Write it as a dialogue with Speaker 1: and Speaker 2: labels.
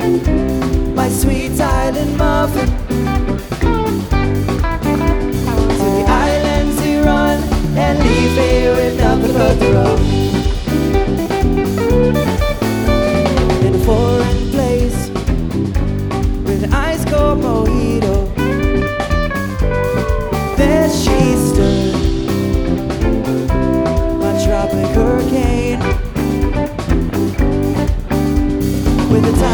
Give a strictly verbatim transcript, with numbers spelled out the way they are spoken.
Speaker 1: my sweet island muffin. To the islands we run and leave here with nothing but the road.